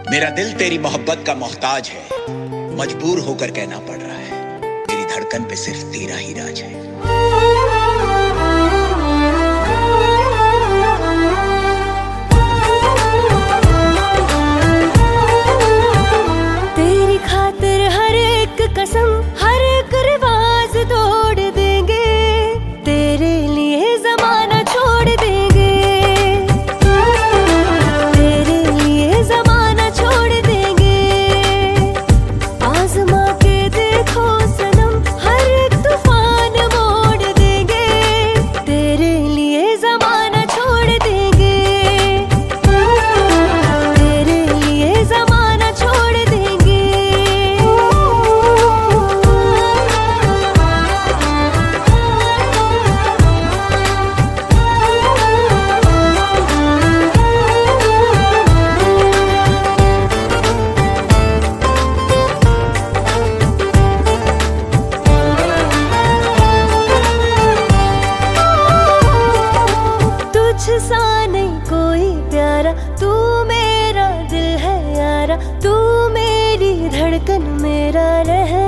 मेरा दिल तेरी मोहब्बत का मोहताज है, मजबूर होकर कहना पड़ रहा है, मेरी धड़कन पे सिर्फ तेरा ही राज है। तेरी खातिर हर एक कसम, हर एक रिवाज तोड़ देंगे, तेरे लिए जमाना छोड़ देंगे, तेरे लिए जमाना छोड़ देंगे। आजमा के देखो सनम, हर एक तूफान मोड़ देंगे, तेरे लिए जमाना छोड़ देंगे, तेरे लिए जमाना छोड़ देंगे। तुझसा नहीं कोई प्यारा, तू मेरा दिल है यारा, तू मेरी धड़कन मेरा रह